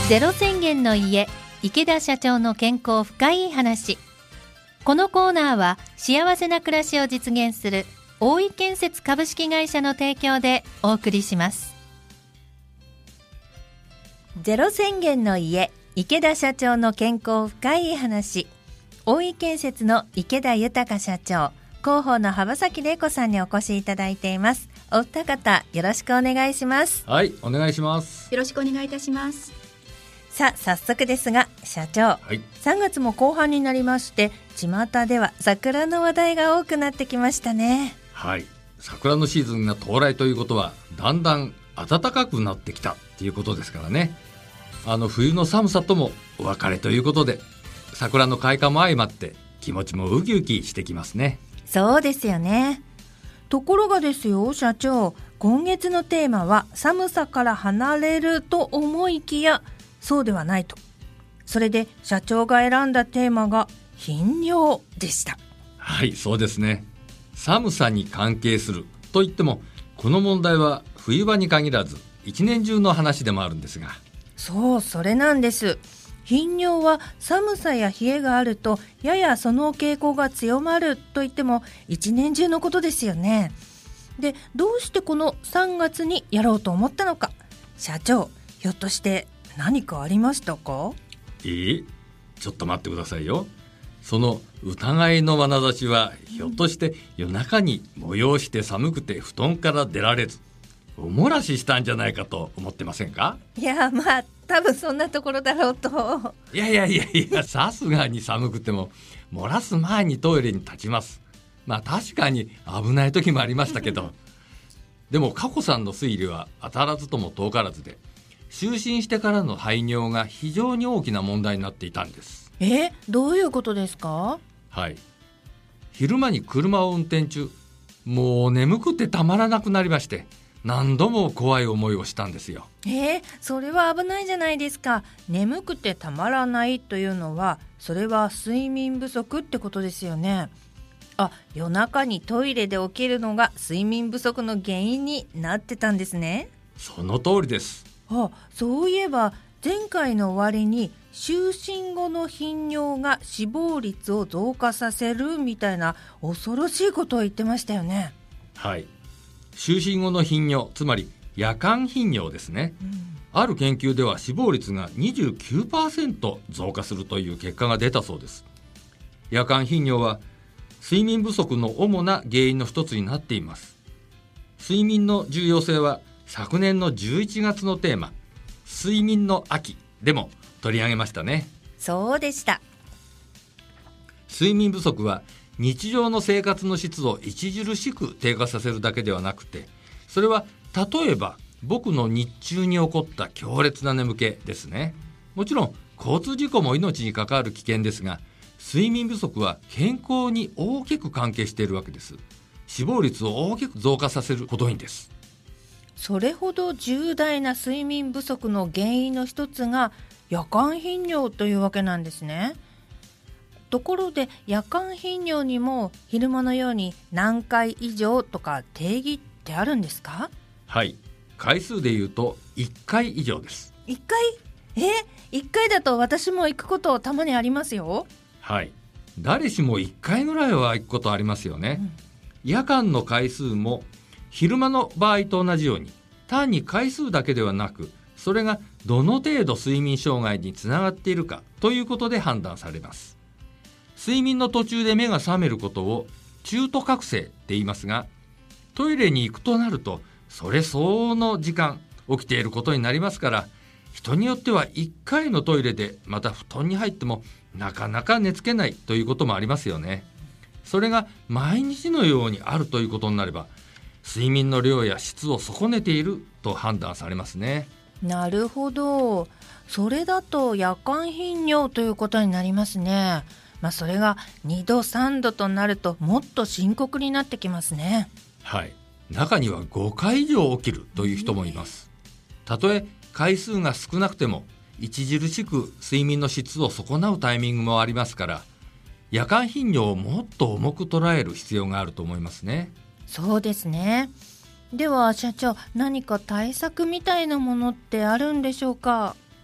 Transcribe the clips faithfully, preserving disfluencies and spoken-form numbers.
ゼロ宣言の家、池田社長の健康深い話。このコーナーは幸せな暮らしを実現する大井建設株式会社の提供でお送りします。ゼロ宣言の家、池田社長の健康深い話。大井建設の池田豊社長、広報の幅崎玲子さんにお越しいただいています。お二方よろしくお願いします。 はい、お願いします。 よろしくお願いいたします。 さあ早速ですが社長、はい、さんがつも後半になりまして、巷では桜の話題が多くなってきましたね。 はい、桜のシーズンが到来ということはだんだん暖かくなってきたということですからね。あの冬の寒さともお別れということで、桜の開花も相まって気持ちもウキウキしてきますね。 そうですよね。ところがですよ社長、今月のテーマは寒さから離れると思いきやそうではないと。それで社長が選んだテーマが頻尿でした。 はい、そうですね。寒さに関係するといっても、この問題は冬場に限らず一年中の話でもあるんですが。 そう、それなんです。頻尿は寒さや冷えがあるとややその傾向が強まるといっても一年中のことですよね。で、どうしてこのさんがつにやろうと思ったのか。社長、ひょっとして何かありましたか？ えー、ちょっと待ってくださいよ。その疑いの眼差しはひょっとして夜中に催して寒くて布団から出られずお漏らししたんじゃないかと思ってませんか？ いや、まあ多分そんなところだろうと。 いやいやいやいや、さすがに寒くても漏らす前にトイレに立ちます。まあ確かに危ない時もありましたけどでも佳子さんの推理は当たらずとも遠からずで、就寝してからの排尿が非常に大きな問題になっていたんです。 え、どういうことですか？ はい、昼間に車を運転中、もう眠くてたまらなくなりまして、何度も怖い思いをしたんですよ。 えー、それは危ないじゃないですか。眠くてたまらないというのは、それは睡眠不足ってことですよね。あ、夜中にトイレで起きるのが睡眠不足の原因になってたんですね。 その通りです。 あ、そういえば前回の終わりに就寝後の頻尿が死亡率を増加させるみたいな恐ろしいことを言ってましたよね。 はい、就寝後の頻尿、つまり夜間頻尿ですね、うん、ある研究では死亡率が にじゅうきゅうパーセント 増加するという結果が出たそうです。夜間頻尿は睡眠不足の主な原因の一つになっています。睡眠の重要性は昨年のじゅういちがつのテーマ、睡眠の秋でも取り上げましたね。 そうでした。 睡眠不足は日常の生活の質を著しく低下させるだけではなくて、それは例えば僕の日中に起こった強烈な眠気ですね。もちろん交通事故も命に関わる危険ですが、睡眠不足は健康に大きく関係しているわけです。死亡率を大きく増加させることにです。 それほど重大な睡眠不足の原因の一つが夜間頻尿というわけなんですね。ところで夜間頻尿にも昼間のように何回以上とか定義ってあるんですか？ はい、回数でいうといっかい以上です。 いっかい？え、いっかいだと私も行くことたまにありますよ。 はい、誰しもいっかいぐらいは行くことありますよね、うん、夜間の回数も昼間の場合と同じように単に回数だけではなく、それがどの程度睡眠障害につながっているかということで判断されます。睡眠の途中で目が覚めることを中途覚醒って言いますが、トイレに行くとなるとそれ相応の時間起きていることになりますから、人によってはいっかいのトイレでまた布団に入ってもなかなか寝つけないということもありますよね。それが毎日のようにあるということになれば、睡眠の量や質を損ねていると判断されますね。 なるほど。それだと夜間頻尿ということになりますね。まあ、それがにどさんどとなるともっと深刻になってきますね。 はい、中にはごかい以上起きるという人もいます。たとえ回数が少なくても著しく睡眠の質を損なうタイミングもありますから、夜間頻尿をもっと重く捉える必要があると思いますね。 そうですね。では社長、何か対策みたいなものってあるんでしょうか？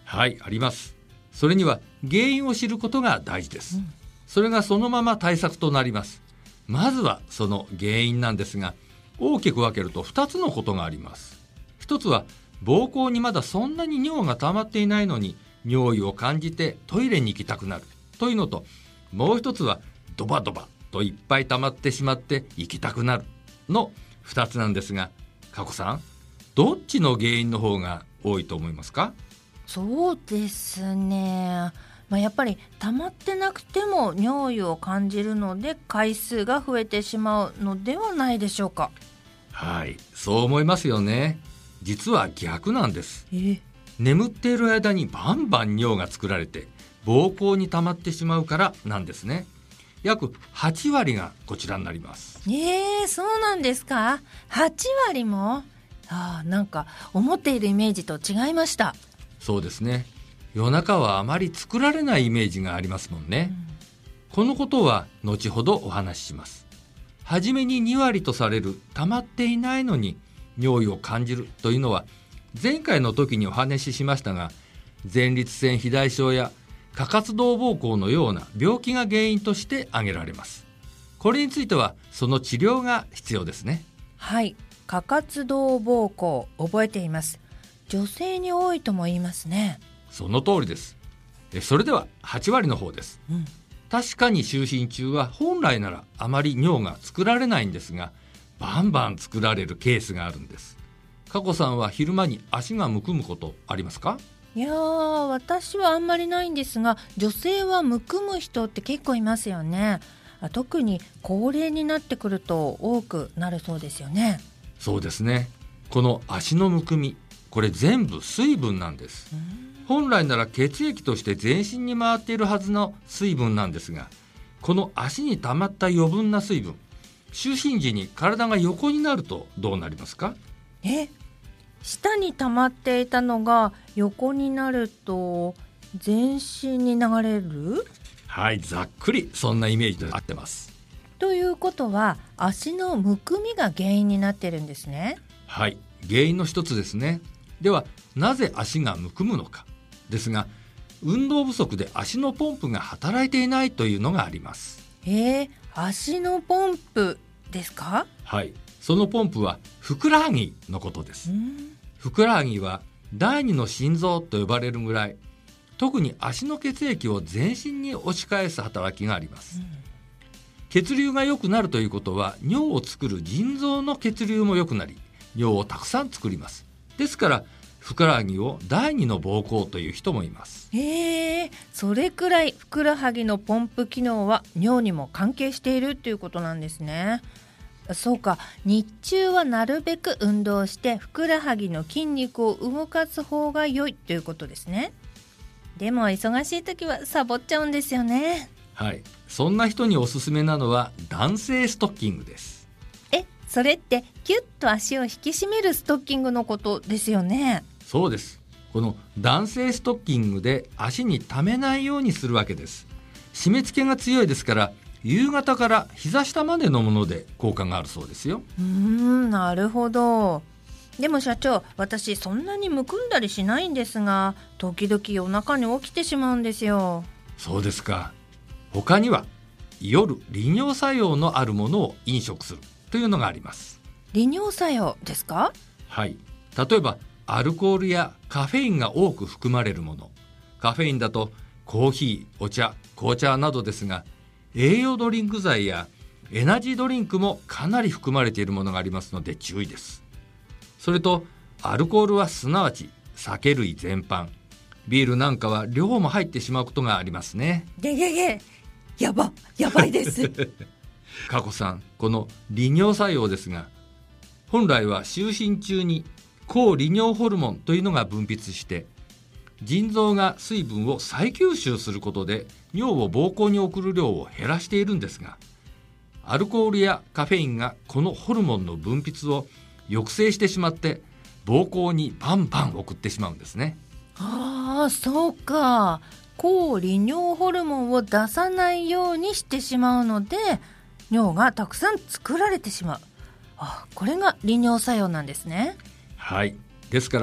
はい、あります。それには原因を知ることが大事です、うん、それがそのまま対策となります。まずはその原因なんですが、大きく分けるとふたつのことがあります。ひとつは膀胱にまだそんなに尿が溜まっていないのに尿意を感じてトイレに行きたくなるというのと、もう一つはドバドバといっぱい溜まってしまって行きたくなるのふたつなんですが、佳子さん、どっちの原因の方が多いと思いますか？ そうですね、まあ、やっぱり溜まってなくても尿意を感じるので回数が増えてしまうのではないでしょうか？ はい、そう思いますよね。実は逆なんです。 え眠っている間にバンバン尿が作られて膀胱に溜まってしまうからなんですね。約はちわりがこちらになります。 えー、そうなんですか？はちわりも？あー、なんか思っているイメージと違いました。 そうですね、夜中はあまり作られないイメージがありますもんね、うん、このことは後ほどお話しします。はじめににわりとされる溜まっていないのに尿意を感じるというのは、前回の時にお話ししましたが、前立腺肥大症や過活動膀胱のような病気が原因として挙げられます。これについてはその治療が必要ですね。 はい、過活動膀胱、覚えています。女性に多いとも言いますね。 その通りです。それでははちわりの方です、うん、確かに就寝中は本来ならあまり尿が作られないんですが、バンバン作られるケースがあるんです。佳子さんは昼間に足がむくむことありますか？ いやー、私はあんまりないんですが、女性はむくむ人って結構いますよね。特に高齢になってくると多くなるそうですよね。 そうですね、この足のむくみ、これ全部水分なんです。本来なら血液として全身に回っているはずの水分なんですが、この足に溜まった余分な水分、就寝時に体が横になるとどうなりますか？ え、下に溜まっていたのが横になると全身に流れる？ はい、ざっくりそんなイメージで合ってます。 ということは足のむくみが原因になってるんですね。 はい、原因の一つですね。ではなぜ足がむくむのかですが、運動不足で足のポンプが働いていないというのがあります。 えー、足のポンプですか？ はい、そのポンプはふくらはぎのことです。ふくらはぎは第二の心臓と呼ばれるぐらい、特に足の血液を全身に押し返す働きがあります、うん、血流が良くなるということは尿を作る腎臓の血流も良くなり、尿をたくさん作ります。ですからふくらはぎを第二の膀胱という人もいます。 へー、それくらいふくらはぎのポンプ機能は尿にも関係しているということなんですね。そうか、日中はなるべく運動してふくらはぎの筋肉を動かす方が良いということですね。でも忙しい時はサボっちゃうんですよね。 はい、そんな人におすすめなのは弾性ストッキングです。 え、それってキュッと足を引き締めるストッキングのことですよね。 そうです。この弾性ストッキングで足に溜めないようにするわけです。締め付けが強いですから、夕方から膝下までのもので効果があるそうですよ。 うーん、なるほど。でも社長、私そんなにむくんだりしないんですが、時々夜中に起きてしまうんですよ。 そうですか。他には夜利尿作用のあるものを飲食するというのがあります。 利尿作用ですか？ はい、例えばアルコールやカフェインが多く含まれるもの、カフェインだとコーヒー、お茶、紅茶などですが、栄養ドリンク剤やエナジードリンクもかなり含まれているものがありますので注意です。それとアルコールはすなわち酒類全般、ビールなんかは量も入ってしまうことがありますね。 げげげ、やばやばいです佳子さん、この利尿作用ですが、本来は就寝中に抗利尿ホルモンというのが分泌して腎臓が水分を再吸収することで尿を膀胱に送る量を減らしているんですが、アルコールやカフェインがこのホルモンの分泌を抑制してしまって膀胱にバンバン送ってしまうんですね。 ああ、そうか。抗利尿ホルモンを出さないようにしてしまうので尿がたくさん作られてしまう。あ、これが利尿作用なんですね。 はい、ですから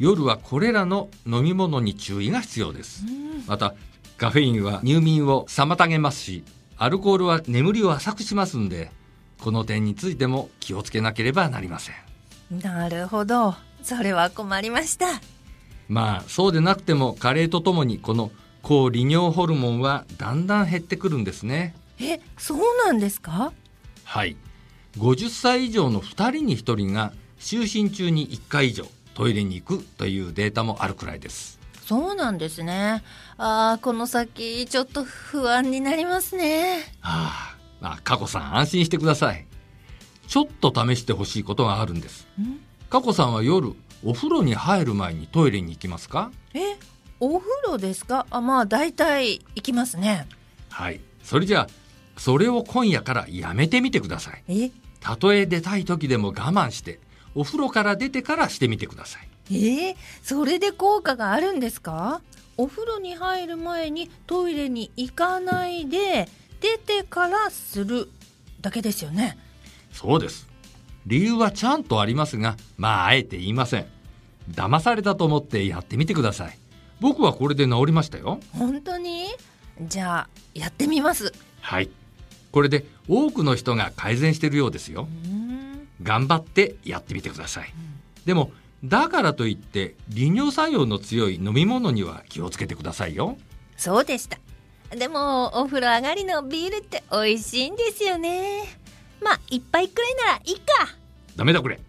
夜はこれらの飲み物に注意が必要です。またカフェインは入眠を妨げますし、アルコールは眠りを浅くしますんで、この点についても気をつけなければなりません。 なるほど、それは困りました。 まあそうでなくても加齢とともにこの抗利尿ホルモンはだんだん減ってくるんですね。 え、そうなんですか？ はい、ごじゅっさい以上のふたりにひとりが就寝中にいっかい以上トイレに行くというデータもあるくらいです。 そうなんですね。あー、この先ちょっと不安になりますね。 はあ、あ、佳子さん安心してください。ちょっと試してほしいことがあるんです。佳子さんは夜お風呂に入る前にトイレに行きますか？ え、お風呂ですか？あ、まあだいたい行きますね。 はい、それじゃあそれを今夜からやめてみてください。 え、 たとえ出たい時でも我慢してお風呂から出てからしてみてください。 えー、それで効果があるんですか？お風呂に入る前にトイレに行かないで出てからするだけですよね。 そうです。理由はちゃんとありますが、まああえて言いません。騙されたと思ってやってみてください。僕はこれで治りましたよ。 本当に？じゃあやってみます。 はい、これで多くの人が改善しているようですよ。 うーん、 頑張ってやってみてください。でもだからといって利尿作用の強い飲み物には気をつけてくださいよ。 そうでした。でもお風呂上がりのビールって美味しいんですよね。まあ一杯くらいならいいか。 ダメだこれ。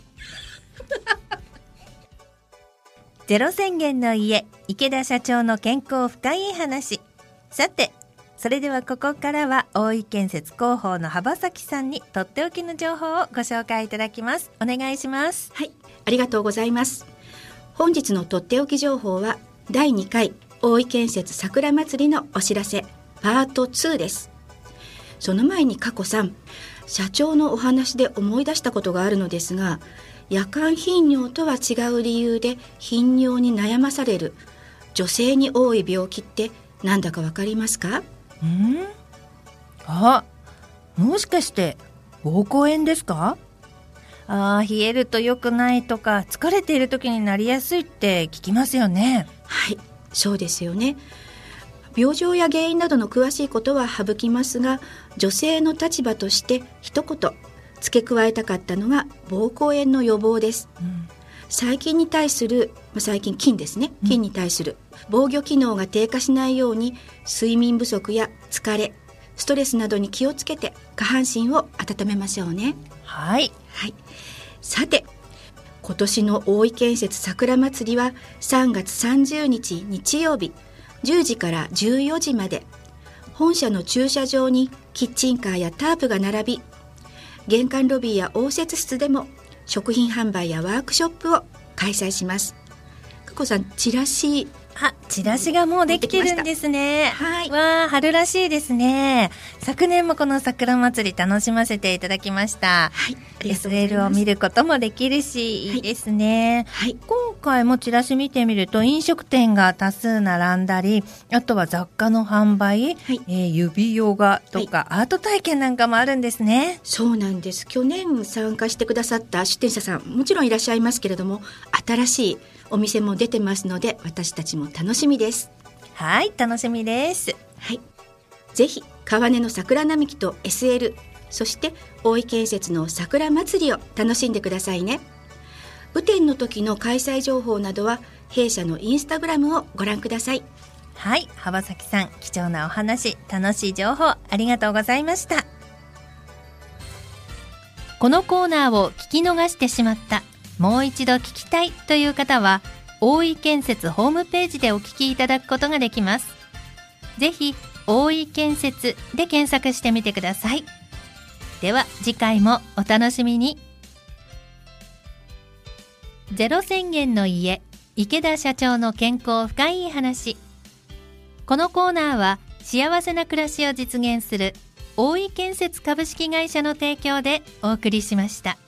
ゼロ宣言の家、池田社長の健康深い話。さて、それではここからは大井建設広報の幅崎さんにとっておきの情報をご紹介いただきます。お願いします。 はい、ありがとうございます。本日のとっておき情報はだいにかい大井建設桜祭りのお知らせパートツーです。その前に佳子さん、社長のお話で思い出したことがあるのですが、夜間頻尿とは違う理由で頻尿に悩まされる女性に多い病気って何だかわかりますか？ ん？あ、もしかして膀胱炎ですか？あー、冷えると良くないとか疲れている時になりやすいって聞きますよね。 はい、そうですよね。病状や原因などの詳しいことは省きますが、女性の立場として一言付け加えたかったのが膀胱炎の予防です。うん、細菌に対する、細菌菌ですね、菌に対する防御機能が低下しないように、睡眠不足や疲れ、ストレスなどに気をつけて下半身を温めましょうね。 はい、 はい、さて今年の大井建設桜まつりはさんがつさんじゅうにち日曜日じゅうじからじゅうよじまで、本社の駐車場にキッチンカーやタープが並び、玄関ロビーや応接室でも食品販売やワークショップを開催します。佳子さん、チラシ、 あ、チラシがもうできてるんですね。 はい、 わあ、春らしいですね。昨年もこの桜祭り楽しませていただきました。 はい、 エスエル を見ることもできるし、いいですね。はいはい、今回もチラシ見てみると飲食店が多数並んだり、あとは雑貨の販売、はい、えー、指ヨガとか、はい、アート体験なんかもあるんですね。 そうなんです。去年参加してくださった出店者さんもちろんいらっしゃいますけれども、新しいお店も出てますので、私たちも楽しみです。 はい、楽しみです。 はい、ぜひ川根の桜並木と エスエル、 そして大井建設の桜祭りを楽しんでくださいね。雨天の時の開催情報などは弊社のインスタグラムをご覧ください。 はい、幅崎さん、貴重なお話、楽しい情報ありがとうございました。このコーナーを聞き逃してしまった、もう一度聞きたいという方は大井建設ホームページでお聞きいただくことができます。ぜひ大井建設で検索してみてください。では次回もお楽しみに。ゼロ宣言の家、池田社長の健康深い話。このコーナーは幸せな暮らしを実現する大井建設株式会社の提供でお送りしました。